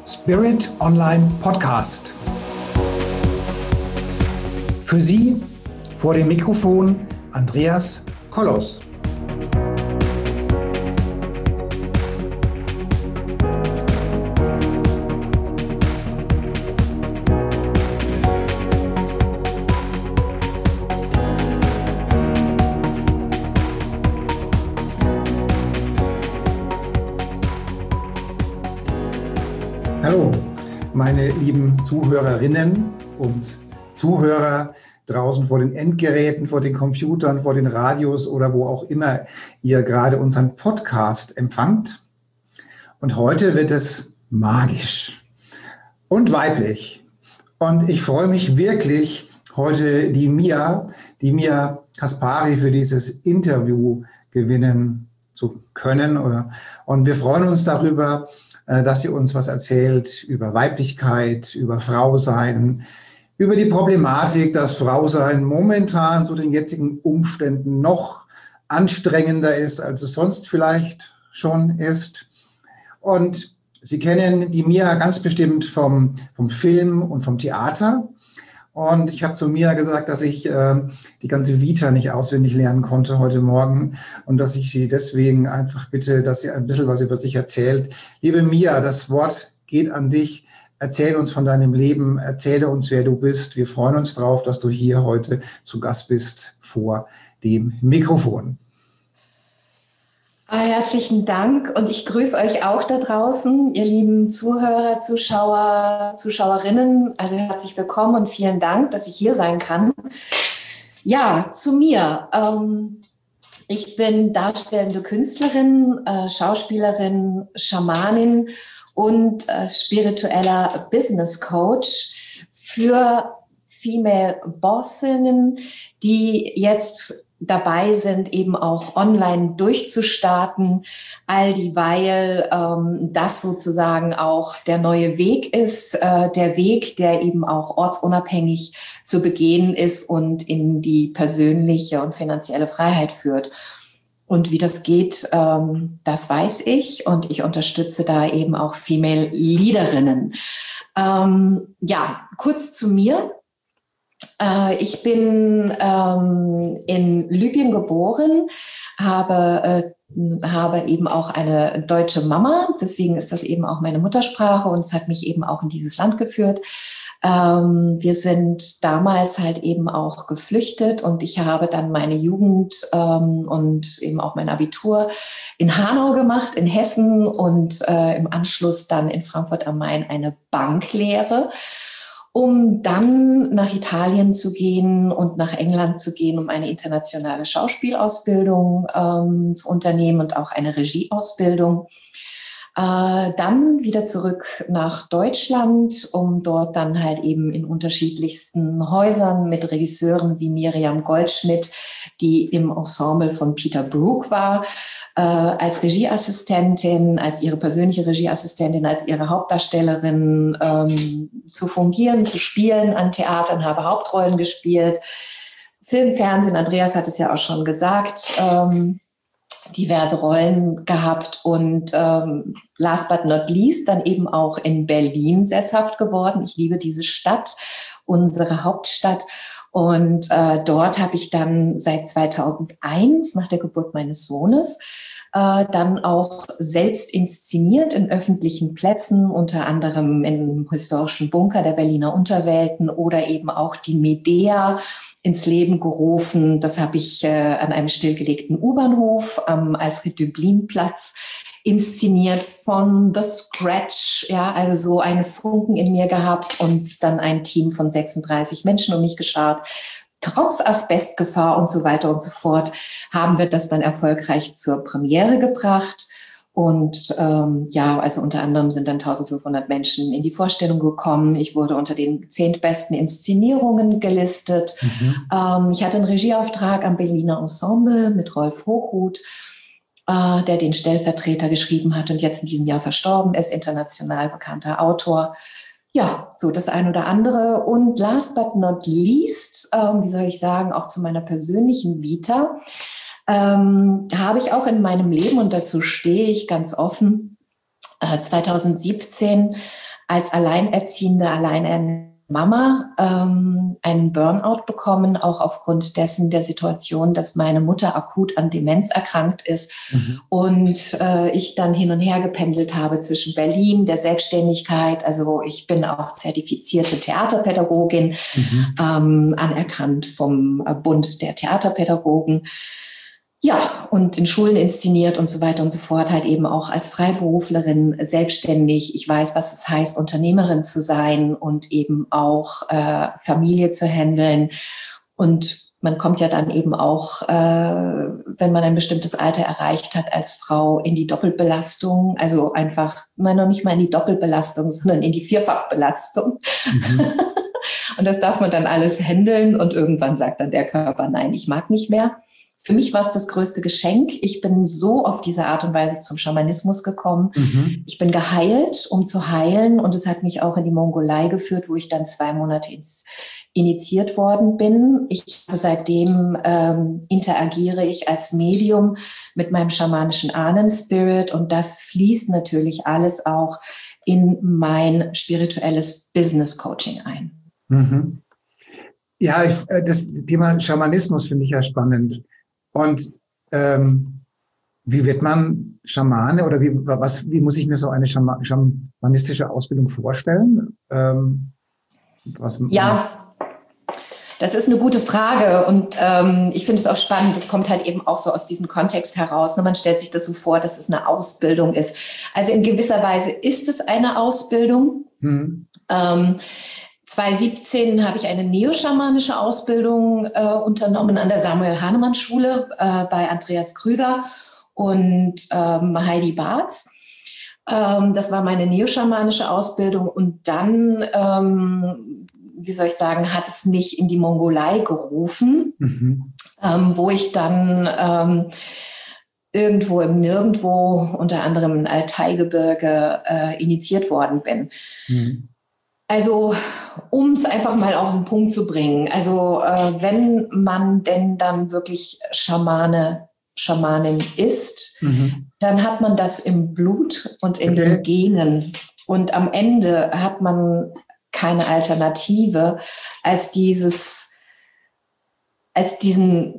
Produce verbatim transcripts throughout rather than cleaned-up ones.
Spirit Online Podcast. Für Sie vor dem Mikrofon Andreas Kollos. Hallo, meine lieben Zuhörerinnen und Zuhörer draußen vor den Endgeräten, vor den Computern, vor den Radios oder wo auch immer ihr gerade unseren Podcast empfangt. Und heute wird es magisch und weiblich. Und ich freue mich wirklich, heute die Mia, die Mia Kaspari für dieses Interview gewinnen zu können. Oder, und wir freuen uns darüber, dass sie uns was erzählt über Weiblichkeit, über Frausein, über die Problematik, dass Frausein momentan zu den jetzigen Umständen noch anstrengender ist, als es sonst vielleicht schon ist. Und Sie kennen die Mia ganz bestimmt vom, vom Film und vom Theater. Und ich habe zu Mia gesagt, dass ich äh, die ganze Vita nicht auswendig lernen konnte heute Morgen und dass ich sie deswegen einfach bitte, dass sie ein bisschen was über sich erzählt. Liebe Mia, das Wort geht an dich. Erzähl uns von deinem Leben, erzähle uns, wer du bist. Wir freuen uns drauf, dass du hier heute zu Gast bist vor dem Mikrofon. Herzlichen Dank und ich grüße euch auch da draußen, ihr lieben Zuhörer, Zuschauer, Zuschauerinnen. Also herzlich willkommen und vielen Dank, dass ich hier sein kann. Ja, zu mir. Ähm, ich bin darstellende Künstlerin, äh, Schauspielerin, Schamanin und äh, spiritueller Business Coach für Female Bossinnen, die jetzt dabei sind, eben auch online durchzustarten, all dieweil ähm, das sozusagen auch der neue Weg ist, äh, der Weg, der eben auch ortsunabhängig zu begehen ist und in die persönliche und finanzielle Freiheit führt. Und wie das geht, ähm, das weiß ich und ich unterstütze da eben auch Female Leaderinnen. Ähm, ja, kurz zu mir. Ich bin ähm, in Libyen geboren, habe, äh, habe eben auch eine deutsche Mama, deswegen ist das eben auch meine Muttersprache und es hat mich eben auch in dieses Land geführt. Ähm, wir sind damals halt eben auch geflüchtet und ich habe dann meine Jugend ähm, und eben auch mein Abitur in Hanau gemacht, in Hessen und äh, im Anschluss dann in Frankfurt am Main eine Banklehre, um dann nach Italien zu gehen und nach England zu gehen, um eine internationale Schauspielausbildung ähm, zu unternehmen und auch eine Regieausbildung. Äh, dann wieder zurück nach Deutschland, um dort dann halt eben in unterschiedlichsten Häusern mit Regisseuren wie Miriam Goldschmidt, die im Ensemble von Peter Brook war, äh, als Regieassistentin, als ihre persönliche Regieassistentin, als ihre Hauptdarstellerin ähm, zu fungieren, zu spielen an Theatern, habe Hauptrollen gespielt. Film, Fernsehen, Andreas hat es ja auch schon gesagt, ähm, diverse Rollen gehabt und ähm, last but not least dann eben auch in Berlin sesshaft geworden. Ich liebe diese Stadt, unsere Hauptstadt. Und äh, dort habe ich dann seit zweitausendeins, nach der Geburt meines Sohnes, äh, dann auch selbst inszeniert in öffentlichen Plätzen, unter anderem im historischen Bunker der Berliner Unterwelten oder eben auch die Medea ins Leben gerufen. Das habe ich äh, an einem stillgelegten U-Bahnhof am Alfred-Döblin-Platz inszeniert von the scratch. Ja, also so einen Funken in mir gehabt und dann ein Team von sechsunddreißig Menschen um mich geschart. Trotz Asbestgefahr und so weiter und so fort haben wir das dann erfolgreich zur Premiere gebracht. Und ähm, ja, also unter anderem sind dann eintausendfünfhundert Menschen in die Vorstellung gekommen. Ich wurde unter den zehntbesten Inszenierungen gelistet. Mhm. Ähm, ich hatte einen Regieauftrag am Berliner Ensemble mit Rolf Hochhuth, äh, der den Stellvertreter geschrieben hat und jetzt in diesem Jahr verstorben ist, international bekannter Autor. Ja, so das ein oder andere. Und last but not least, ähm, wie soll ich sagen, auch zu meiner persönlichen Vita, ähm, habe ich auch in meinem Leben, und dazu stehe ich ganz offen, äh, zweitausendsiebzehn als alleinerziehende, alleinerziehende Mama ähm, einen Burnout bekommen, auch aufgrund dessen der Situation, dass meine Mutter akut an Demenz erkrankt ist mhm. und äh, ich dann hin und her gependelt habe zwischen Berlin, der Selbstständigkeit, also ich bin auch zertifizierte Theaterpädagogin, mhm. ähm, anerkannt vom Bund der Theaterpädagogen. Ja, und in Schulen inszeniert und so weiter und so fort, halt eben auch als Freiberuflerin selbstständig. Ich weiß, was es heißt, Unternehmerin zu sein und eben auch äh, Familie zu handeln. Und man kommt ja dann eben auch, äh, wenn man ein bestimmtes Alter erreicht hat, als Frau in die Doppelbelastung. Also einfach, nein, noch nicht mal in die Doppelbelastung, sondern in die Vierfachbelastung. Mhm. Und das darf man dann alles handeln. Und irgendwann sagt dann der Körper, nein, ich mag nicht mehr. Für mich war es das größte Geschenk. Ich bin so auf diese Art und Weise zum Schamanismus gekommen. Mhm. Ich bin geheilt, um zu heilen. Und es hat mich auch in die Mongolei geführt, wo ich dann zwei Monate ins, initiiert worden bin. Ich seitdem ähm, interagiere ich als Medium mit meinem schamanischen Ahnenspirit. Und das fließt natürlich alles auch in mein spirituelles Business-Coaching ein. Mhm. Ja, ich, das Thema Schamanismus finde ich ja spannend. Und ähm, wie wird man Schamane oder wie, was, wie muss ich mir so eine Schama- schamanistische Ausbildung vorstellen? Ähm, was, ja, das ist eine gute Frage und ähm, ich finde es auch spannend. Das kommt halt eben auch so aus diesem Kontext heraus. Man stellt sich das so vor, dass es eine Ausbildung ist. Also in gewisser Weise ist es eine Ausbildung. Mhm. Ähm, zwanzig siebzehn habe ich eine neoschamanische Ausbildung äh, unternommen an der Samuel-Hahnemann-Schule äh, bei Andreas Krüger und ähm, Heidi Barz. Ähm, das war meine neoschamanische Ausbildung. Und dann, ähm, wie soll ich sagen, hat es mich in die Mongolei gerufen, mhm. ähm, wo ich dann ähm, irgendwo im Nirgendwo, unter anderem im Altai-Gebirge, äh, initiiert worden bin. Mhm. Also, um es einfach mal auf den Punkt zu bringen. Also, äh, wenn man denn dann wirklich Schamane, Schamanin ist, mhm. dann hat man das im Blut und in okay. den Genen. Und am Ende hat man keine Alternative als dieses, als diesen,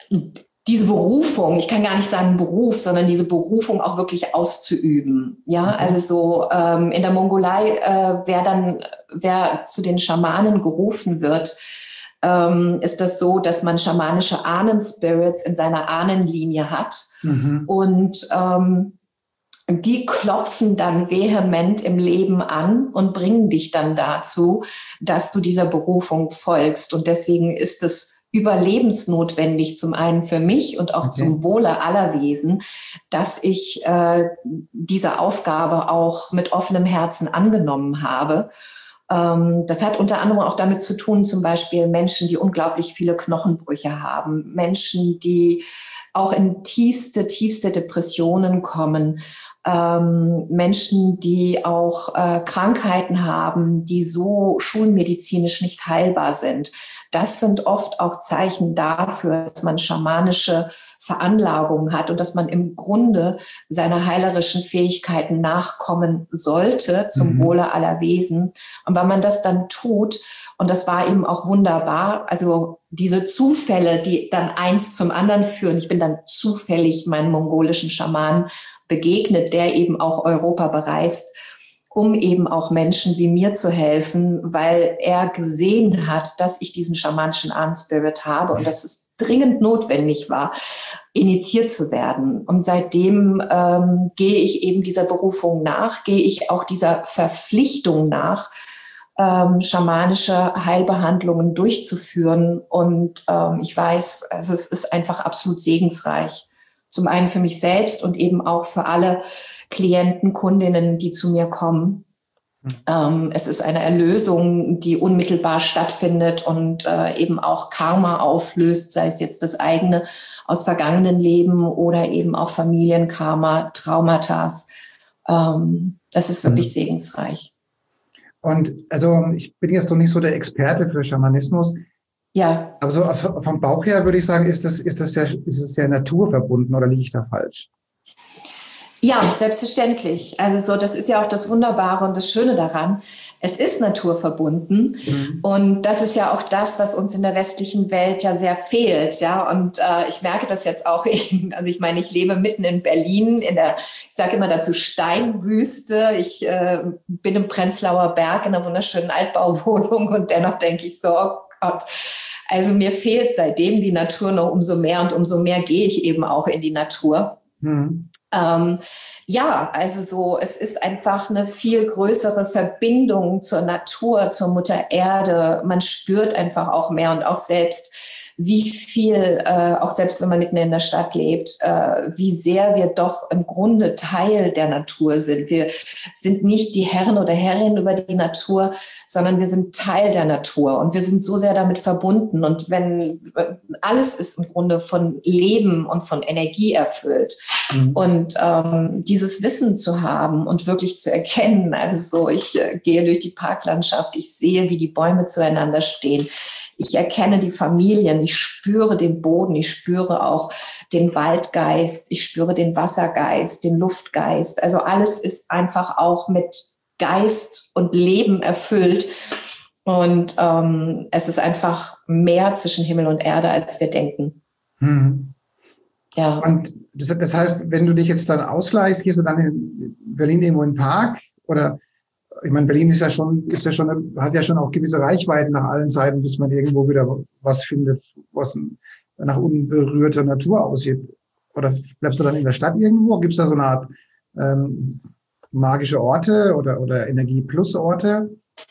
diese Berufung, ich kann gar nicht sagen Beruf, sondern diese Berufung auch wirklich auszuüben. Ja, okay. also so ähm, in der Mongolei, äh, wer dann, wer zu den Schamanen gerufen wird, ähm, ist das so, dass man schamanische Ahnenspirits in seiner Ahnenlinie hat. Mhm. Und ähm, die klopfen dann vehement im Leben an und bringen dich dann dazu, dass du dieser Berufung folgst. Und deswegen ist es überlebensnotwendig, zum einen für mich und auch okay. zum Wohle aller Wesen, dass ich äh, diese Aufgabe auch mit offenem Herzen angenommen habe. Ähm, das hat unter anderem auch damit zu tun, zum Beispiel Menschen, die unglaublich viele Knochenbrüche haben, Menschen, die auch in tiefste, tiefste Depressionen kommen, ähm, Menschen, die auch äh, Krankheiten haben, die so schulmedizinisch nicht heilbar sind. Das sind oft auch Zeichen dafür, dass man schamanische Veranlagungen hat und dass man im Grunde seiner heilerischen Fähigkeiten nachkommen sollte zum mhm. Wohle aller Wesen. Und wenn man das dann tut, und das war eben auch wunderbar, also diese Zufälle, die dann eins zum anderen führen. Ich bin dann zufällig meinem mongolischen Schamanen begegnet, der eben auch Europa bereist, um eben auch Menschen wie mir zu helfen, weil er gesehen hat, dass ich diesen schamanischen Ahnenspirit habe und dass es dringend notwendig war, initiiert zu werden. Und seitdem ähm, gehe ich eben dieser Berufung nach, gehe ich auch dieser Verpflichtung nach, ähm, schamanische Heilbehandlungen durchzuführen. Und ähm, ich weiß, also es ist einfach absolut segensreich. Zum einen für mich selbst und eben auch für alle Klienten, Kundinnen, die zu mir kommen. Mhm. Ähm, es ist eine Erlösung, die unmittelbar stattfindet und äh, eben auch Karma auflöst, sei es jetzt das eigene aus vergangenen Leben oder eben auch Familienkarma, Traumata. Ähm, das ist wirklich mhm. segensreich. Und also ich bin jetzt noch nicht so der Experte für Schamanismus. Ja. Aber so vom Bauch her würde ich sagen, ist das, ist das sehr, ist es sehr naturverbunden oder liege ich da falsch? Ja, selbstverständlich. Also so, das ist ja auch das Wunderbare und das Schöne daran. Es ist naturverbunden. Mhm. Und das ist ja auch das, was uns in der westlichen Welt ja sehr fehlt. Ja, und äh, ich merke das jetzt auch eben. Also ich meine, ich lebe mitten in Berlin, in der, ich sage immer dazu Steinwüste. Ich äh, bin im Prenzlauer Berg in einer wunderschönen Altbauwohnung und dennoch denke ich so, oh Gott. Also mir fehlt seitdem die Natur noch umso mehr und umso mehr gehe ich eben auch in die Natur. Mhm. Ähm, ja, also so, es ist einfach eine viel größere Verbindung zur Natur, zur Mutter Erde. Man spürt einfach auch mehr und auch selbst, wie viel, äh, auch selbst wenn man mitten in der Stadt lebt, äh, wie sehr wir doch im Grunde Teil der Natur sind. Wir sind nicht die Herren oder Herrinnen über die Natur, sondern wir sind Teil der Natur und wir sind so sehr damit verbunden. Und wenn alles ist im Grunde von Leben und von Energie erfüllt. Mhm. Und ähm, dieses Wissen zu haben und wirklich zu erkennen, also so, ich äh, gehe durch die Parklandschaft, ich sehe, wie die Bäume zueinander stehen. Ich erkenne die Familien, ich spüre den Boden, ich spüre auch den Waldgeist, ich spüre den Wassergeist, den Luftgeist. Also alles ist einfach auch mit Geist und Leben erfüllt. Und ähm, es ist einfach mehr zwischen Himmel und Erde, als wir denken. Hm. Ja. Und das, das heißt, wenn du dich jetzt dann ausleihst, gehst du dann in Berlin irgendwo in den Park oder... Ich meine, Berlin ist ja schon, ist ja schon, hat ja schon auch gewisse Reichweiten nach allen Seiten, bis man irgendwo wieder was findet, was nach unberührter Natur aussieht. Oder bleibst du dann in der Stadt irgendwo? Gibt es da so eine Art ähm, magische Orte oder, oder Energie-Plus-Orte?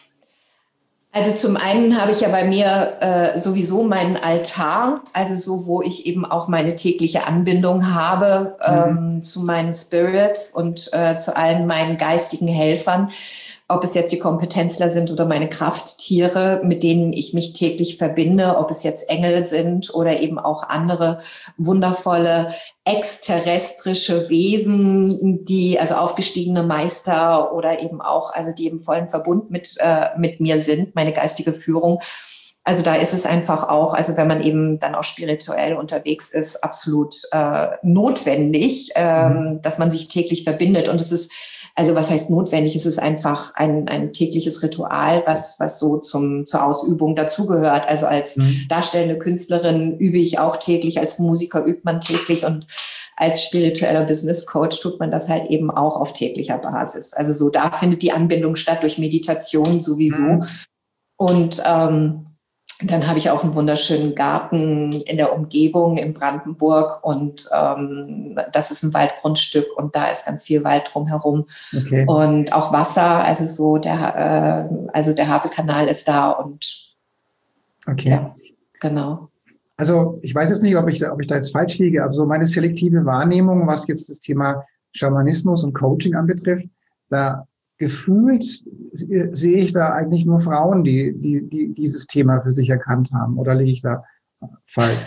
Also zum einen habe ich ja bei mir äh, sowieso meinen Altar, also so, wo ich eben auch meine tägliche Anbindung habe ähm, mhm. zu meinen Spirits und äh, zu allen meinen geistigen Helfern. Ob es jetzt die Kompetenzler sind oder meine Krafttiere, mit denen ich mich täglich verbinde, ob es jetzt Engel sind oder eben auch andere wundervolle exterrestrische Wesen, die, also aufgestiegene Meister oder eben auch, also die im vollen Verbund mit, äh, mit mir sind, meine geistige Führung. Also da ist es einfach auch, also wenn man eben dann auch spirituell unterwegs ist, absolut äh, notwendig, ähm, mhm. dass man sich täglich verbindet. Und es ist, also was heißt notwendig? Es ist einfach ein, ein tägliches Ritual, was, was so zum, zur Ausübung dazugehört. Also als mhm. darstellende Künstlerin übe ich auch täglich, als Musiker übt man täglich und als spiritueller Business Coach tut man das halt eben auch auf täglicher Basis. Also so, da findet die Anbindung statt durch Meditation sowieso. Mhm. Und ähm, dann habe ich auch einen wunderschönen Garten in der Umgebung in Brandenburg und ähm, das ist ein Waldgrundstück und da ist ganz viel Wald drumherum okay. Und auch Wasser, also so der, äh, also der Havelkanal ist da und okay. Ja, genau. Also ich weiß jetzt nicht, ob ich, ob ich da jetzt falsch liege, aber so meine selektive Wahrnehmung, was jetzt das Thema Schamanismus und Coaching anbetrifft, da gefühlt sehe ich da eigentlich nur Frauen, die, die, die dieses Thema für sich erkannt haben. Oder liege ich da falsch?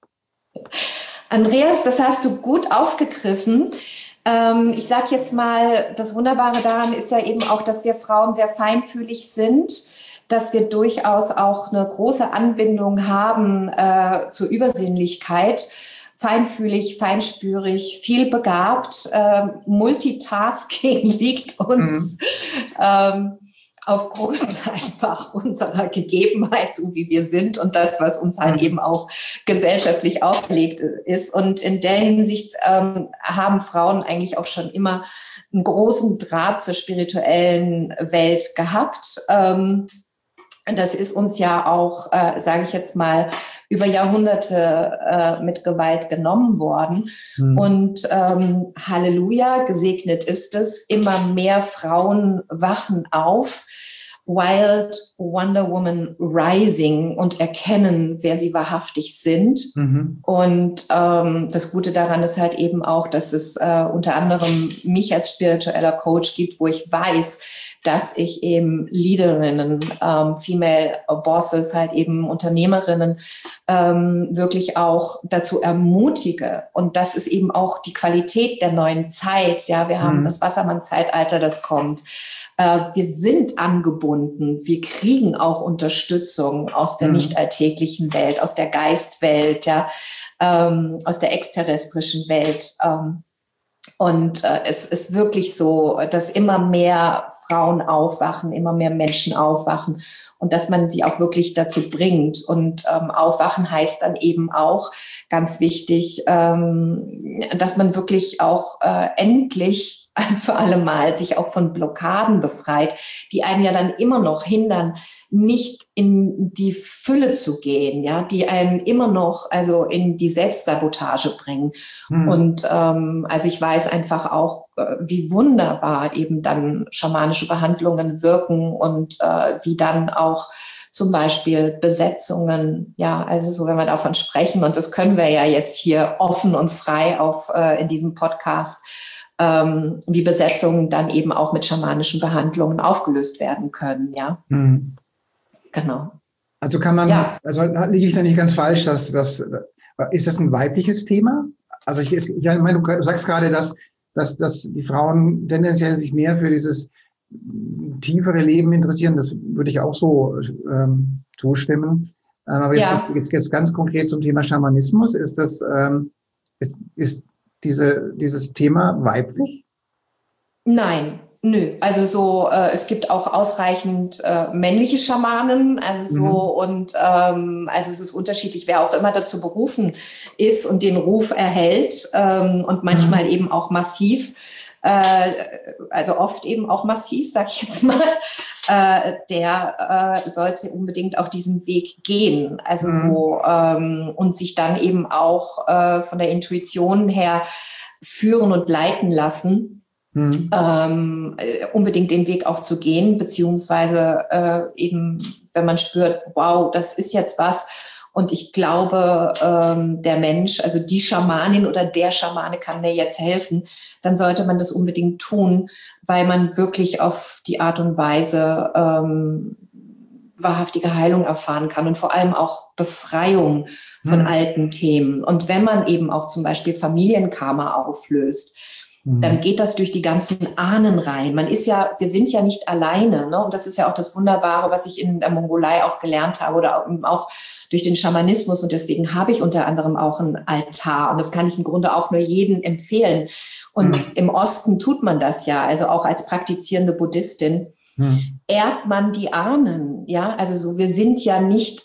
Andreas, das hast du gut aufgegriffen. Ähm, ich sage jetzt mal, das Wunderbare daran ist ja eben auch, dass wir Frauen sehr feinfühlig sind, dass wir durchaus auch eine große Anbindung haben äh, zur Übersinnlichkeit. Feinfühlig, feinspürig, viel begabt. Äh, Multitasking liegt uns mhm. ähm, aufgrund einfach unserer Gegebenheit, so wie wir sind und das, was uns halt mhm. eben auch gesellschaftlich auferlegt ist. Und in der Hinsicht ähm, haben Frauen eigentlich auch schon immer einen großen Draht zur spirituellen Welt gehabt. Ähm, Das ist uns ja auch, äh, sage ich jetzt mal, über Jahrhunderte äh, mit Gewalt genommen worden. Mhm. Und ähm, Halleluja, gesegnet ist es, immer mehr Frauen wachen auf, Wild Wonder Woman Rising und erkennen, wer sie wahrhaftig sind. Mhm. Und ähm, das Gute daran ist halt eben auch, dass es äh, unter anderem mich als spiritueller Coach gibt, wo ich weiß, dass ich eben Leaderinnen, ähm, Female Bosses, halt eben Unternehmerinnen ähm, wirklich auch dazu ermutige. Und das ist eben auch die Qualität der neuen Zeit. Ja, wir haben mhm. das Wassermann-Zeitalter, das kommt. Äh, wir sind angebunden. Wir kriegen auch Unterstützung aus der mhm. nicht alltäglichen Welt, aus der Geistwelt, ja, ähm, aus der exterrestrischen Welt. Ähm, Und äh, es ist wirklich so, dass immer mehr Frauen aufwachen, immer mehr Menschen aufwachen und dass man sie auch wirklich dazu bringt. Und ähm, aufwachen heißt dann eben auch, ganz wichtig, ähm, dass man wirklich auch äh, endlich ein für alle Mal sich auch von Blockaden befreit, die einen ja dann immer noch hindern, nicht in die Fülle zu gehen, ja, die einen immer noch also in die Selbstsabotage bringen. Hm. Und ähm, also ich weiß einfach auch, äh, wie wunderbar eben dann schamanische Behandlungen wirken und äh, wie dann auch zum Beispiel Besetzungen, ja, also so, wenn wir davon sprechen, und das können wir ja jetzt hier offen und frei auf äh, in diesem Podcast, ähm, wie Besetzungen dann eben auch mit schamanischen Behandlungen aufgelöst werden können, ja. Mhm. Genau. Also kann man, ja. also liege ich da nicht ganz falsch, dass das, ist das ein weibliches Thema? Also ich, ich meine, du sagst gerade, dass, dass, dass die Frauen tendenziell sich mehr für dieses tiefere Leben interessieren. Das würde ich auch so ähm, zustimmen. Aber jetzt, ja. jetzt, jetzt ganz konkret zum Thema Schamanismus. Ist das, ähm, ist, ist diese, dieses Thema weiblich? Nein, nö. Also so, äh, es gibt auch ausreichend äh, männliche Schamanen, also so, mhm. und ähm, also es ist unterschiedlich, wer auch immer dazu berufen ist und den Ruf erhält ähm, und manchmal mhm. eben auch massiv, äh, also oft eben auch massiv, sag ich jetzt mal, äh, der äh, sollte unbedingt auch diesen Weg gehen. Also mhm. so ähm, und sich dann eben auch äh, von der Intuition her führen und leiten lassen, mhm. ähm, unbedingt den Weg auch zu gehen, beziehungsweise äh, eben, wenn man spürt, wow, das ist jetzt was. Und ich glaube, ähm, der Mensch, also die Schamanin oder der Schamane kann mir jetzt helfen, dann sollte man das unbedingt tun, weil man wirklich auf die Art und Weise ähm, wahrhaftige Heilung erfahren kann und vor allem auch Befreiung von mhm. alten Themen. Und wenn man eben auch zum Beispiel Familienkarma auflöst, dann geht das durch die ganzen Ahnen rein. Man ist ja, wir sind ja nicht alleine, ne? Und das ist ja auch das Wunderbare, was ich in der Mongolei auch gelernt habe oder auch durch den Schamanismus. Und deswegen habe ich unter anderem auch einen Altar. Und das kann ich im Grunde auch nur jedem empfehlen. Und mhm. im Osten tut man das ja, also auch als praktizierende Buddhistin, mhm. ehrt man die Ahnen. Ja, also so, wir sind ja nicht,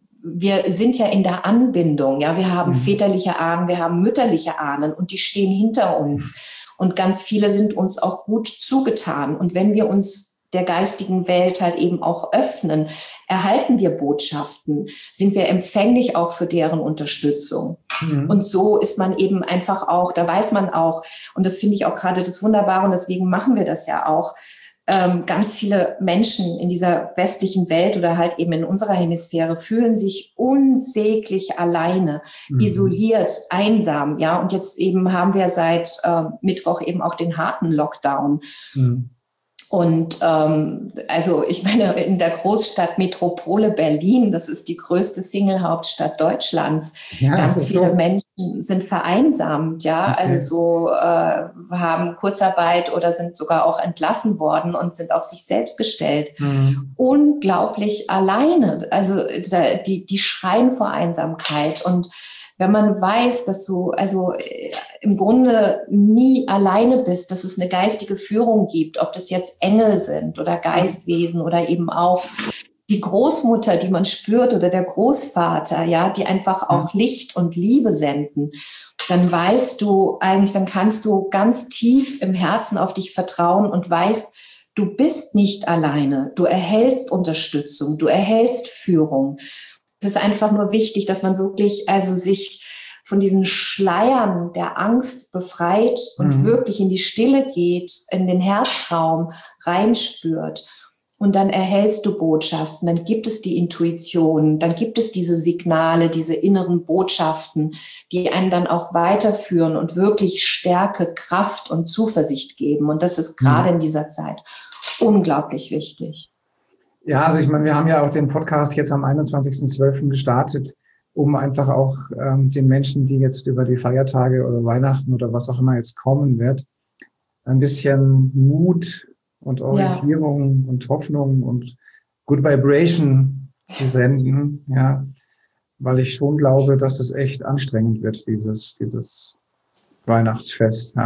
wir sind ja in der Anbindung. Ja, wir haben mhm. väterliche Ahnen, wir haben mütterliche Ahnen und die stehen hinter uns. Und ganz viele sind uns auch gut zugetan. Und wenn wir uns der geistigen Welt halt eben auch öffnen, erhalten wir Botschaften, sind wir empfänglich auch für deren Unterstützung. Mhm. Und so ist man eben einfach auch, da weiß man auch, und das finde ich auch gerade das Wunderbare, und deswegen machen wir das ja auch, ähm, ganz viele Menschen in dieser westlichen Welt oder halt eben in unserer Hemisphäre fühlen sich unsäglich alleine, mhm. isoliert, einsam, ja. Und jetzt eben haben wir seit äh, Mittwoch eben auch den harten Lockdown. Mhm. Und ähm, also ich meine, in der Großstadt Metropole Berlin, das ist die größte Single-Hauptstadt Deutschlands, ja, ganz viele so. Menschen sind vereinsamt, ja, okay. also so äh, haben Kurzarbeit oder sind sogar auch entlassen worden und sind auf sich selbst gestellt. Mhm. Unglaublich alleine, also die, die schreien vor Einsamkeit. Und wenn man weiß, dass du also im Grunde nie alleine bist, dass es eine geistige Führung gibt, ob das jetzt Engel sind oder Geistwesen oder eben auch die Großmutter, die man spürt, oder der Großvater, ja, die einfach auch Licht und Liebe senden, dann weißt du eigentlich, dann kannst du ganz tief im Herzen auf dich vertrauen und weißt, du bist nicht alleine, du erhältst Unterstützung, du erhältst Führung. Es ist einfach nur wichtig, dass man wirklich also sich von diesen Schleiern der Angst befreit und mhm. wirklich in die Stille geht, in den Herzraum reinspürt. Und dann erhältst du Botschaften, dann gibt es die Intuition, dann gibt es diese Signale, diese inneren Botschaften, die einen dann auch weiterführen und wirklich Stärke, Kraft und Zuversicht geben. Und das ist gerade mhm. in dieser Zeit unglaublich wichtig. Ja, also ich meine, wir haben ja auch den Podcast jetzt am einundzwanzigsten zwölften gestartet, um einfach auch ähm, den Menschen, die jetzt über die Feiertage oder Weihnachten oder was auch immer jetzt kommen wird, ein bisschen Mut und Orientierung ja. und Hoffnung und Good Vibration zu senden, ja, weil ich schon glaube, dass es echt anstrengend wird, dieses dieses Weihnachtsfest, ja.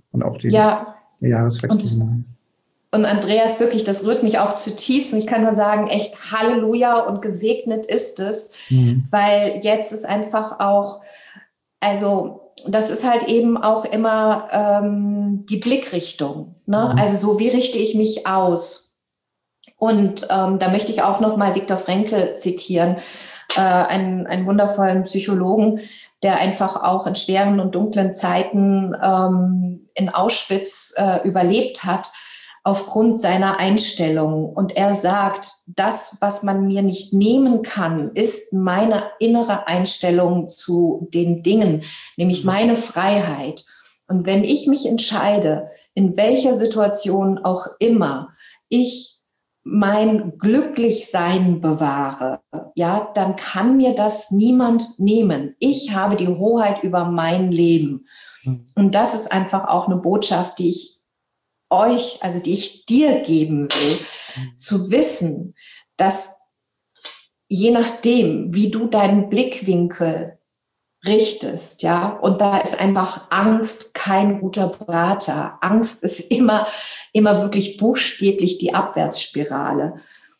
und auch die, ja. der Jahreswechsel. Und, und Andreas, wirklich, das rührt mich auch zutiefst. Und ich kann nur sagen, echt Halleluja und gesegnet ist es, mhm. weil jetzt ist einfach auch, also das ist halt eben auch immer ähm, die Blickrichtung. Ne? Mhm. Also so, wie richte ich mich aus? Und ähm, da möchte ich auch nochmal Viktor Frankl zitieren, äh, einen, einen wundervollen Psychologen, der einfach auch in schweren und dunklen Zeiten ähm, in Auschwitz äh, überlebt hat, aufgrund seiner Einstellung. Und er sagt, das, was man mir nicht nehmen kann, ist meine innere Einstellung zu den Dingen, nämlich meine Freiheit. Und wenn ich mich entscheide, in welcher Situation auch immer ich mein Glücklichsein bewahre, ja, dann kann mir das niemand nehmen. Ich habe die Hoheit über mein Leben. Und das ist einfach auch eine Botschaft, die ich euch, also die ich dir geben will, zu wissen, dass je nachdem, wie du deinen Blickwinkel richtest, ja, und da ist einfach Angst kein guter Berater. Angst ist immer, immer wirklich buchstäblich die Abwärtsspirale.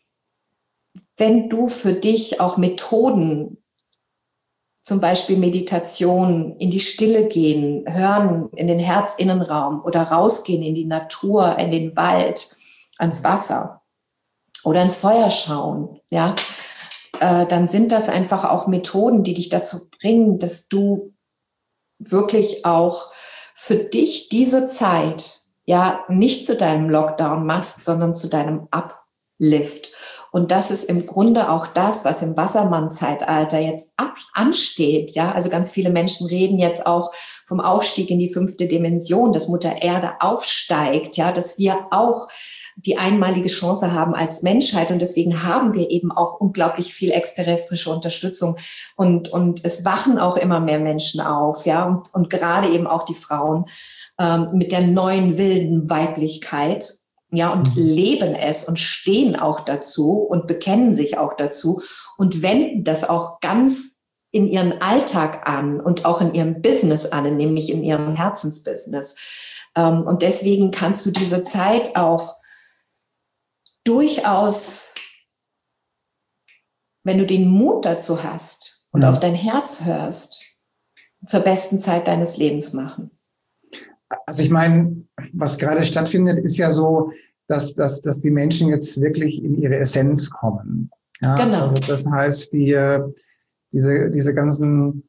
Wenn du für dich auch Methoden, zum Beispiel Meditation, in die Stille gehen, hören in den Herzinnenraum oder rausgehen in die Natur, in den Wald, ans Wasser oder ins Feuer schauen, ja, äh, dann sind das einfach auch Methoden, die dich dazu bringen, dass du wirklich auch für dich diese Zeit, ja, nicht zu deinem Lockdown machst, sondern zu deinem Uplift. Und das ist im Grunde auch das, was im Wassermann-Zeitalter jetzt ab, ansteht. Ja, also ganz viele Menschen reden jetzt auch vom Aufstieg in die fünfte Dimension, dass Mutter Erde aufsteigt, ja, dass wir auch die einmalige Chance haben als Menschheit. Und deswegen haben wir eben auch unglaublich viel exterrestrische Unterstützung. Und, und es wachen auch immer mehr Menschen auf, ja, und, und gerade eben auch die Frauen ähm, mit der neuen wilden Weiblichkeit. Ja, und mhm. leben es und stehen auch dazu und bekennen sich auch dazu und wenden das auch ganz in ihren Alltag an und auch in ihrem Business an, nämlich in ihrem Herzensbusiness. Und deswegen kannst du diese Zeit auch durchaus, wenn du den Mut dazu hast und mhm. auf dein Herz hörst, zur besten Zeit deines Lebens machen. Also ich meine, was gerade stattfindet, ist ja so, dass, dass, dass die Menschen jetzt wirklich in ihre Essenz kommen. Ja, genau. Also das heißt, die, diese, diese ganzen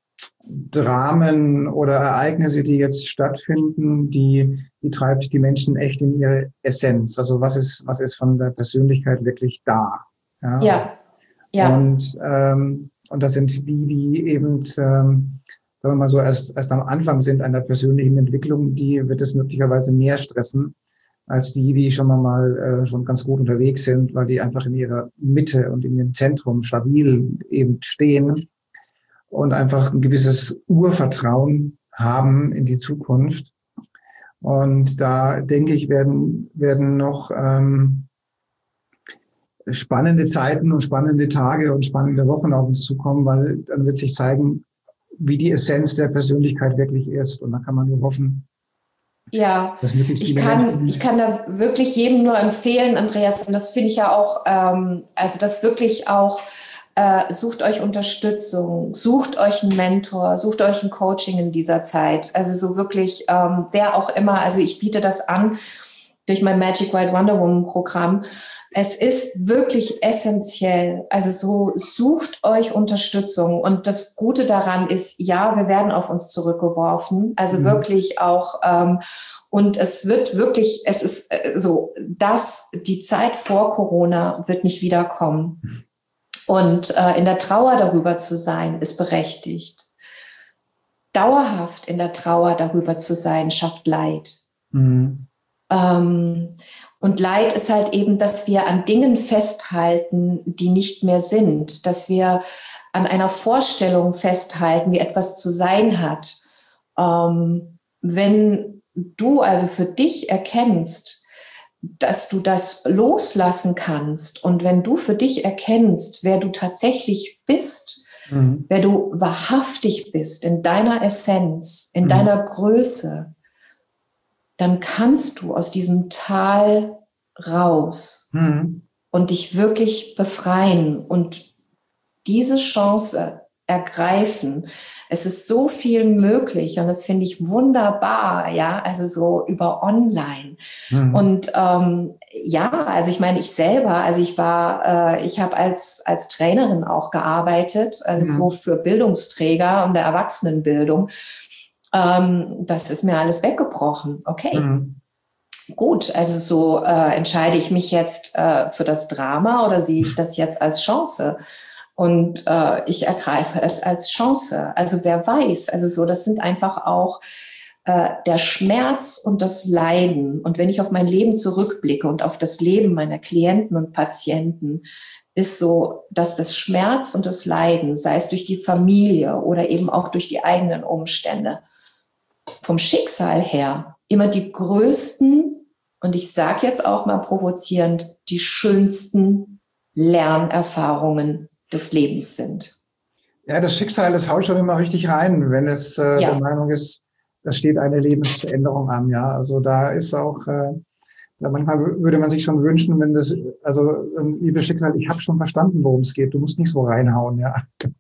Dramen oder Ereignisse, die jetzt stattfinden, die, die treibt die Menschen echt in ihre Essenz. Also was ist, was ist von der Persönlichkeit wirklich da? Ja. ja. ja. Und, ähm, und das sind die, die eben, ähm, sagen wir mal so, erst, erst am Anfang sind einer persönlichen Entwicklung, die wird es möglicherweise mehr stressen, als die, die schon mal äh, schon ganz gut unterwegs sind, weil die einfach in ihrer Mitte und in ihrem Zentrum stabil eben stehen und einfach ein gewisses Urvertrauen haben in die Zukunft. Und da denke ich, werden, werden noch ähm, spannende Zeiten und spannende Tage und spannende Wochen auf uns zukommen, weil dann wird sich zeigen, wie die Essenz der Persönlichkeit wirklich ist. Und da kann man nur hoffen, ja, ich kann, ich kann da wirklich jedem nur empfehlen, Andreas, und das finde ich ja auch, ähm, also das wirklich auch, äh, sucht euch Unterstützung, sucht euch einen Mentor, sucht euch ein Coaching in dieser Zeit. Also so wirklich, ähm, wer auch immer, also ich biete das an durch mein Magic White Wonder Woman Programm. Es ist wirklich essentiell. Also so sucht euch Unterstützung. Und das Gute daran ist, ja, wir werden auf uns zurückgeworfen. Also mhm. wirklich auch, ähm, und es wird wirklich, es ist äh, so, dass die Zeit vor Corona wird nicht wiederkommen. Und äh, in der Trauer darüber zu sein, ist berechtigt. Dauerhaft in der Trauer darüber zu sein, schafft Leid. Mhm. Ähm, Und Leid ist halt eben, dass wir an Dingen festhalten, die nicht mehr sind, dass wir an einer Vorstellung festhalten, wie etwas zu sein hat. Ähm, wenn du also für dich erkennst, dass du das loslassen kannst und wenn du für dich erkennst, wer du tatsächlich bist, mhm. wer du wahrhaftig bist in deiner Essenz, in mhm. deiner Größe, dann kannst du aus diesem Tal raus mhm. und dich wirklich befreien und diese Chance ergreifen. Es ist so viel möglich und das finde ich wunderbar, ja, also so über online. Mhm. Und ähm, ja, also ich meine, ich selber, also ich war, äh, ich habe als als Trainerin auch gearbeitet, also mhm. so für Bildungsträger und der Erwachsenenbildung. Ähm, das ist mir alles weggebrochen. Okay. Mhm. Gut, also so äh, entscheide ich mich jetzt äh, für das Drama oder sehe ich das jetzt als Chance? Und äh, ich ergreife es als Chance. Also wer weiß, also so, das sind einfach auch äh, der Schmerz und das Leiden. Und wenn ich auf mein Leben zurückblicke und auf das Leben meiner Klienten und Patienten, ist so, dass das Schmerz und das Leiden, sei es durch die Familie oder eben auch durch die eigenen Umstände, vom Schicksal her immer die größten, und ich sage jetzt auch mal provozierend, die schönsten Lernerfahrungen des Lebens sind. Ja, das Schicksal, das haut schon immer richtig rein, wenn es äh, ja. der Meinung ist, da steht eine Lebensveränderung an. Ja, also da ist auch, äh, manchmal würde man sich schon wünschen, wenn das, also ähm, liebes Schicksal, ich habe schon verstanden, worum es geht. Du musst nicht so reinhauen, ja.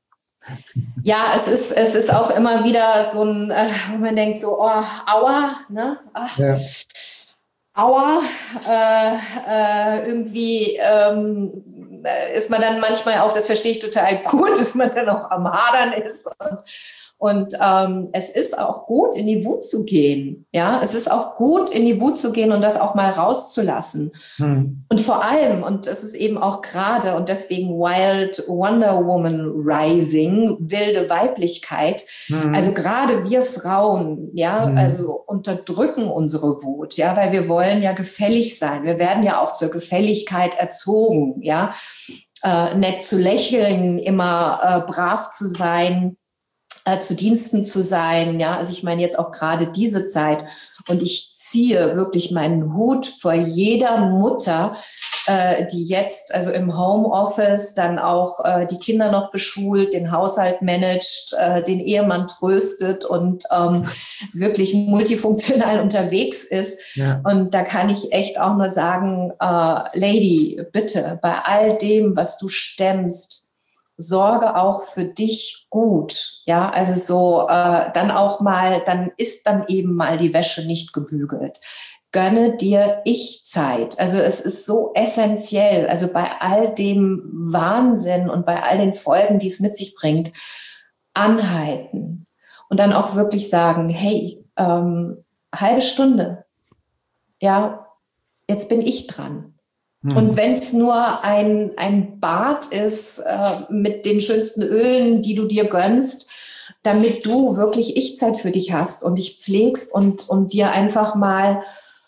Ja, es ist, es ist auch immer wieder so ein, äh, wo man denkt so, oh, aua, ne? Ach, ja. Aua, äh, äh, irgendwie ähm, ist man dann manchmal auch, das verstehe ich total gut, dass man dann auch am Hadern ist und Und ähm, es ist auch gut, in die Wut zu gehen. Ja, es ist auch gut, in die Wut zu gehen und das auch mal rauszulassen. Hm. Und vor allem, und es ist eben auch gerade, und deswegen Wild Wonder Woman Rising, wilde Weiblichkeit. Hm. Also gerade wir Frauen, ja, hm. also unterdrücken unsere Wut, ja, weil wir wollen ja gefällig sein. Wir werden ja auch zur Gefälligkeit erzogen, ja, äh, nett zu lächeln, immer äh, brav zu sein, zu Diensten zu sein, ja, also ich meine jetzt auch gerade diese Zeit und ich ziehe wirklich meinen Hut vor jeder Mutter, äh, die jetzt also im Homeoffice dann auch äh, die Kinder noch beschult, den Haushalt managt, äh, den Ehemann tröstet und ähm, wirklich multifunktional unterwegs ist. Ja. Und da kann ich echt auch nur sagen, äh, Lady, bitte, bei all dem, was du stemmst, sorge auch für dich gut, ja, also so äh, dann auch mal, dann ist dann eben mal die Wäsche nicht gebügelt. Gönne dir Ich-Zeit, also es ist so essentiell, also bei all dem Wahnsinn und bei all den Folgen, die es mit sich bringt, anhalten und dann auch wirklich sagen, hey, ähm, halbe Stunde, ja, jetzt bin ich dran. Und wenn es nur ein, ein Bad ist äh, mit den schönsten Ölen, die du dir gönnst, damit du wirklich Ich-Zeit für dich hast und dich pflegst und, und dir einfach mal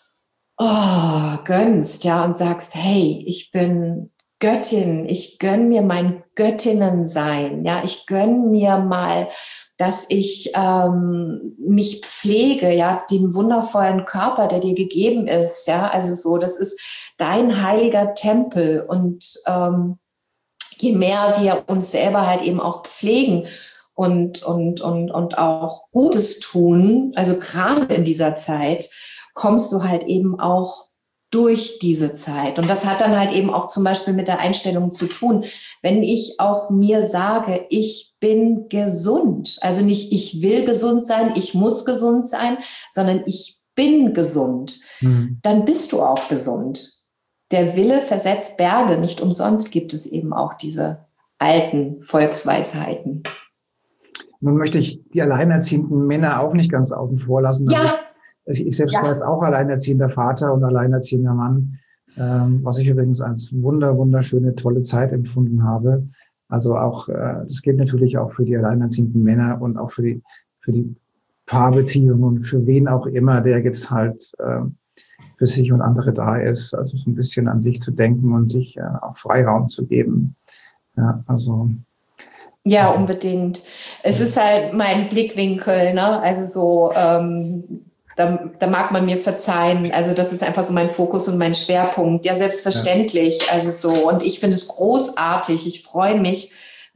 oh, gönnst, ja, und sagst, hey, ich bin Göttin, ich gönn mir mein Göttinnensein, ja, ich gönn mir mal, dass ich ähm, mich pflege, ja, den wundervollen Körper, der dir gegeben ist, ja, also so, das ist dein heiliger Tempel und ähm, je mehr wir uns selber halt eben auch pflegen und und und und auch Gutes tun, also gerade in dieser Zeit, kommst du halt eben auch durch diese Zeit. Und das hat dann halt eben auch zum Beispiel mit der Einstellung zu tun, wenn ich auch mir sage, ich bin gesund, also nicht ich will gesund sein, ich muss gesund sein, sondern ich bin gesund, mhm. dann bist du auch gesund. Der Wille versetzt Berge. Nicht umsonst gibt es eben auch diese alten Volksweisheiten. Nun möchte ich die alleinerziehenden Männer auch nicht ganz außen vor lassen. Ja. Also ich selbst ja. war jetzt auch alleinerziehender Vater und alleinerziehender Mann, ähm, was ich übrigens als wunder, wunderschöne, tolle Zeit empfunden habe. Also auch, äh, das gilt natürlich auch für die alleinerziehenden Männer und auch für die, für die Paarbeziehungen und für wen auch immer, der jetzt halt, äh, für sich und andere da ist, also so ein bisschen an sich zu denken und sich äh, auch Freiraum zu geben. Ja, also. Ja, unbedingt. Es ist halt mein Blickwinkel, ne? Also so, ähm, da, da mag man mir verzeihen. Also das ist einfach so mein Fokus und mein Schwerpunkt. Ja, selbstverständlich. Ja. Also so, und ich finde es großartig. Ich freue mich,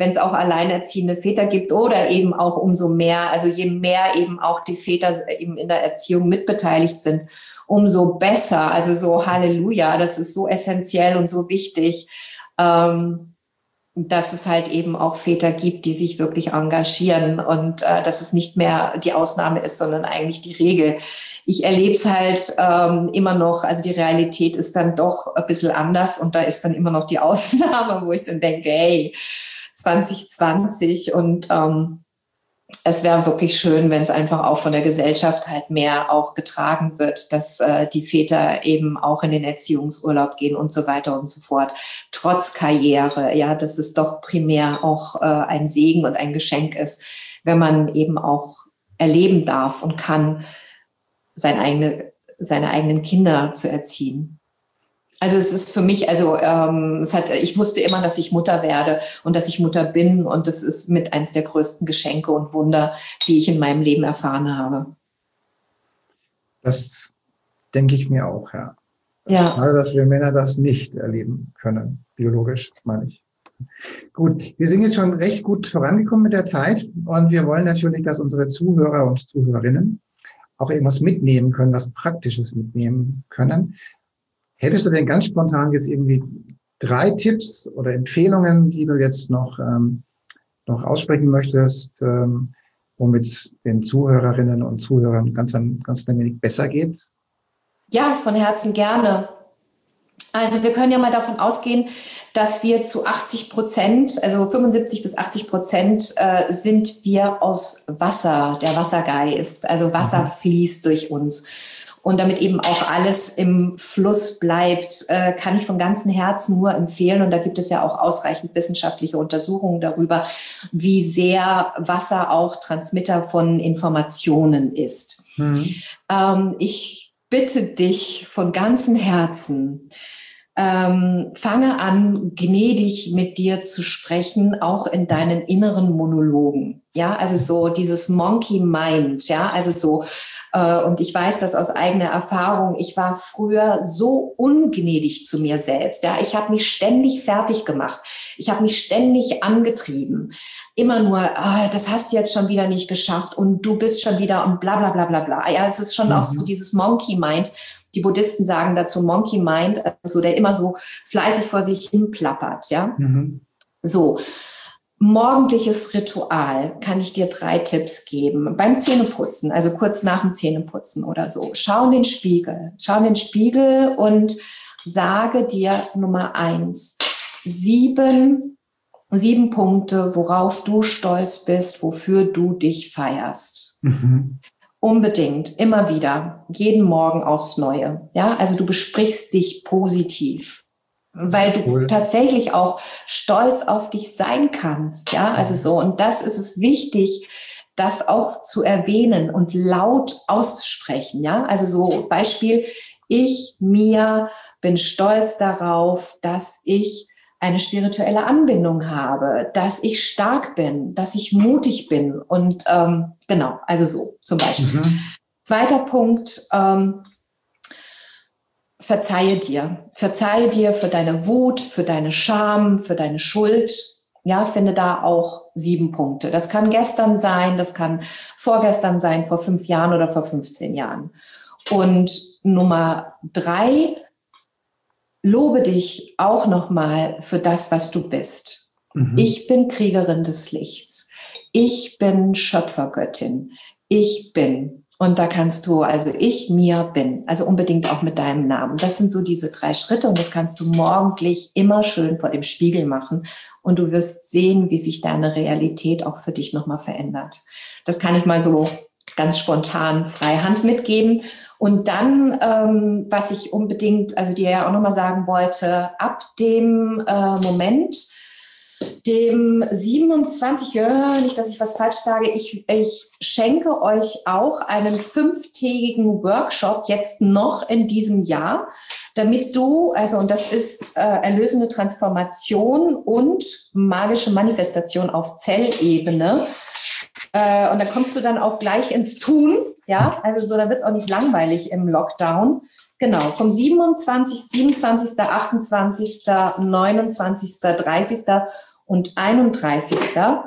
wenn es auch alleinerziehende Väter gibt oder eben auch umso mehr, also je mehr eben auch die Väter eben in der Erziehung mitbeteiligt sind, umso besser. Also so Halleluja, das ist so essentiell und so wichtig, ähm, dass es halt eben auch Väter gibt, die sich wirklich engagieren und äh, dass es nicht mehr die Ausnahme ist, sondern eigentlich die Regel. Ich erlebe es halt ähm, immer noch, also die Realität ist dann doch ein bisschen anders und da ist dann immer noch die Ausnahme, wo ich dann denke, hey, zwanzig zwanzig und ähm, es wäre wirklich schön, wenn es einfach auch von der Gesellschaft halt mehr auch getragen wird, dass äh, die Väter eben auch in den Erziehungsurlaub gehen und so weiter und so fort. Trotz Karriere, ja, dass es doch primär auch äh, ein Segen und ein Geschenk ist, wenn man eben auch erleben darf und kann, seine, eigene, seine eigenen Kinder zu erziehen. Also es ist für mich, also ähm, es hat, ich wusste immer, dass ich Mutter werde und dass ich Mutter bin und das ist mit eins der größten Geschenke und Wunder, die ich in meinem Leben erfahren habe. Das denke ich mir auch, ja. Ja. Schade, dass wir Männer das nicht erleben können, biologisch, meine ich. Gut, wir sind jetzt schon recht gut vorangekommen mit der Zeit und wir wollen natürlich, dass unsere Zuhörer und Zuhörerinnen auch irgendwas mitnehmen können, was Praktisches mitnehmen können. Hättest du denn ganz spontan jetzt irgendwie drei Tipps oder Empfehlungen, die du jetzt noch, ähm, noch aussprechen möchtest, ähm, womit es den Zuhörerinnen und Zuhörern ganz, ganz ein wenig besser geht? Ja, von Herzen gerne. Also wir können ja mal davon ausgehen, dass wir zu achtzig Prozent, also fünfundsiebzig bis achtzig Prozent äh, sind wir aus Wasser, der Wassergeist. Also Wasser mhm. fließt durch uns. Und damit eben auch alles im Fluss bleibt, äh, kann ich von ganzem Herzen nur empfehlen. Und da gibt es ja auch ausreichend wissenschaftliche Untersuchungen darüber, wie sehr Wasser auch Transmitter von Informationen ist. Mhm. Ähm, ich bitte dich von ganzem Herzen, ähm, fange an, gnädig mit dir zu sprechen, auch in deinen inneren Monologen. Ja, also so dieses Monkey Mind, ja, also so, äh, und ich weiß das aus eigener Erfahrung, ich war früher so ungnädig zu mir selbst, ja, ich habe mich ständig fertig gemacht, ich habe mich ständig angetrieben, immer nur, ah, das hast du jetzt schon wieder nicht geschafft und du bist schon wieder und bla bla bla bla bla, ja, es ist schon mhm. auch so dieses Monkey Mind. Die Buddhisten sagen dazu Monkey Mind, also der immer so fleißig vor sich hin plappert, ja. Mhm. So, morgendliches Ritual kann ich dir drei Tipps geben. Beim Zähneputzen, also kurz nach dem Zähneputzen oder so. Schau in den Spiegel, schau in den Spiegel und sage dir Nummer eins, sieben, sieben Punkte, worauf du stolz bist, wofür du dich feierst. Mhm. Unbedingt, immer wieder, jeden Morgen aufs Neue. Ja, also du besprichst dich positiv, weil du cool. tatsächlich auch stolz auf dich sein kannst. Ja, also so. Und das ist es wichtig, das auch zu erwähnen und laut auszusprechen. Ja, also so Beispiel, ich, mir, bin stolz darauf, dass ich eine spirituelle Anbindung habe, dass ich stark bin, dass ich mutig bin und ähm, genau, also so zum Beispiel. Mhm. Zweiter Punkt, ähm, verzeihe dir. Verzeihe dir für deine Wut, für deine Scham, für deine Schuld. Ja, finde da auch sieben Punkte. Das kann gestern sein, das kann vorgestern sein, vor fünf Jahren oder vor fünfzehn Jahren. Und Nummer drei, lobe dich auch nochmal für das, was du bist. Mhm. Ich bin Kriegerin des Lichts. Ich bin Schöpfergöttin. Ich bin. Und da kannst du, also ich, mir, bin. Also unbedingt auch mit deinem Namen. Das sind so diese drei Schritte und das kannst du morgendlich immer schön vor dem Spiegel machen. Und du wirst sehen, wie sich deine Realität auch für dich nochmal verändert. Das kann ich mal so ganz spontan freihand mitgeben. Und dann, ähm, was ich unbedingt, also dir ja auch nochmal sagen wollte, ab dem äh, Moment, dem siebenundzwanzig, ja, nicht, dass ich was falsch sage, ich, ich schenke euch auch einen fünftägigen Workshop jetzt noch in diesem Jahr, damit du, also und das ist äh, erlösende Transformation und magische Manifestation auf Zellebene. Äh, und da kommst du dann auch gleich ins Tun, ja, also so, da wird es auch nicht langweilig im Lockdown. Genau, vom siebenundzwanzigsten, siebenundzwanzigsten, achtundzwanzigsten, neunundzwanzigsten, dreißigsten und einunddreißigsten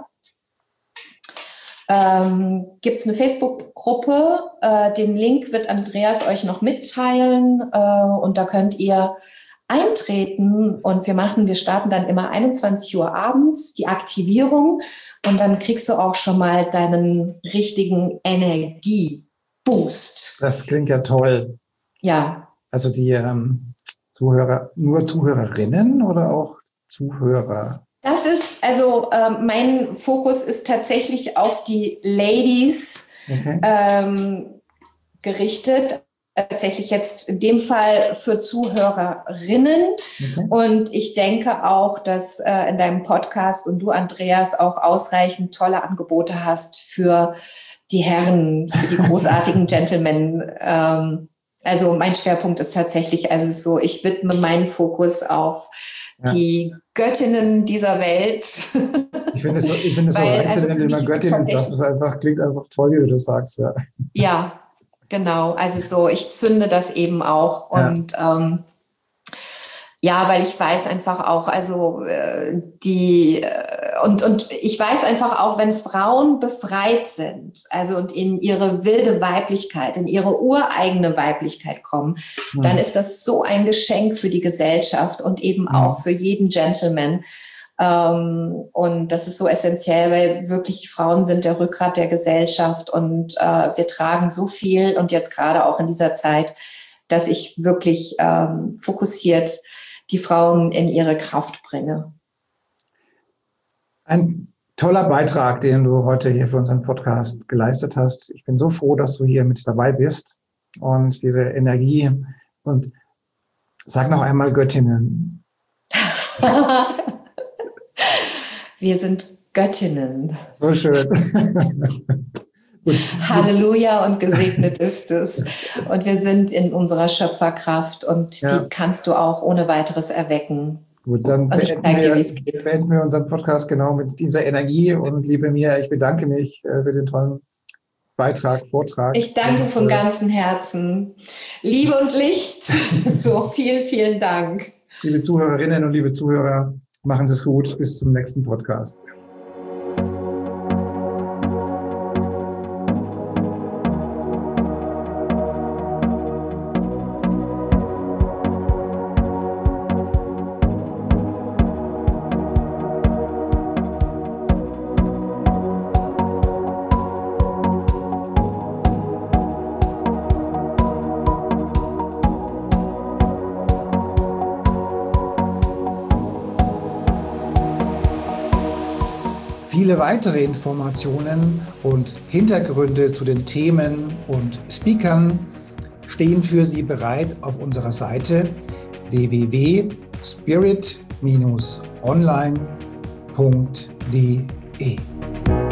Ähm, gibt es eine Facebook-Gruppe. Äh, den Link wird Andreas euch noch mitteilen äh, und da könnt ihr eintreten und wir machen, wir starten dann immer einundzwanzig Uhr abends die Aktivierung und dann kriegst du auch schon mal deinen richtigen Energieboost. Das klingt ja toll. Ja. Also die ähm, Zuhörer, nur Zuhörerinnen oder auch Zuhörer? Das ist, also äh, mein Fokus ist tatsächlich auf die Ladies okay. ähm, gerichtet. Tatsächlich jetzt in dem Fall für Zuhörerinnen. Okay. Und ich denke auch, dass äh, in deinem Podcast und du, Andreas, auch ausreichend tolle Angebote hast für die Herren, für die großartigen Gentlemen. Ähm, also mein Schwerpunkt ist tatsächlich, also so, ich widme meinen Fokus auf ja. die Göttinnen dieser Welt. Ich finde es, ich finde es Weil, so einzeln, also wenn du immer Göttinnen sagst, das einfach, klingt einfach toll, wie du das sagst. Ja, ja genau. Also so, ich zünde das eben auch. Und ja. ähm, ja, weil ich weiß einfach auch, also äh, die äh, und und ich weiß einfach auch, wenn Frauen befreit sind, also und in ihre wilde Weiblichkeit, in ihre ureigene Weiblichkeit kommen, mhm. dann ist das so ein Geschenk für die Gesellschaft und eben mhm. auch für jeden Gentleman. Ähm, und das ist so essentiell, weil wirklich Frauen sind der Rückgrat der Gesellschaft und äh, wir tragen so viel und jetzt gerade auch in dieser Zeit, dass ich wirklich ähm, fokussiert die Frauen in ihre Kraft bringe. Ein toller Beitrag, den du heute hier für unseren Podcast geleistet hast. Ich bin so froh, dass du hier mit dabei bist und diese Energie. Und sag noch einmal Göttinnen. Wir sind Göttinnen. So schön. Halleluja und gesegnet ist es. Und wir sind in unserer Schöpferkraft und ja. die kannst du auch ohne weiteres erwecken. Gut, dann beenden wir, beenden wir unseren Podcast genau mit dieser Energie. Und liebe Mia, ich bedanke mich für den tollen Beitrag, Vortrag. Ich danke und, von ganzem Herzen. Liebe und Licht. So, vielen, vielen Dank. Liebe Zuhörerinnen und liebe Zuhörer, machen Sie es gut. Bis zum nächsten Podcast. Viele weitere Informationen und Hintergründe zu den Themen und Speakern stehen für Sie bereit auf unserer Seite w w w punkt spirit Bindestrich online punkt d e.